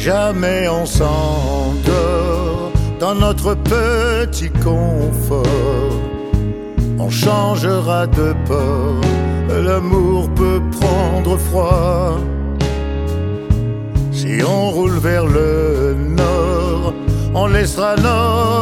jamais on s'endort dans notre petit confort. On changera de port, l'amour peut prendre froid. Si on roule vers le nord, on laissera notre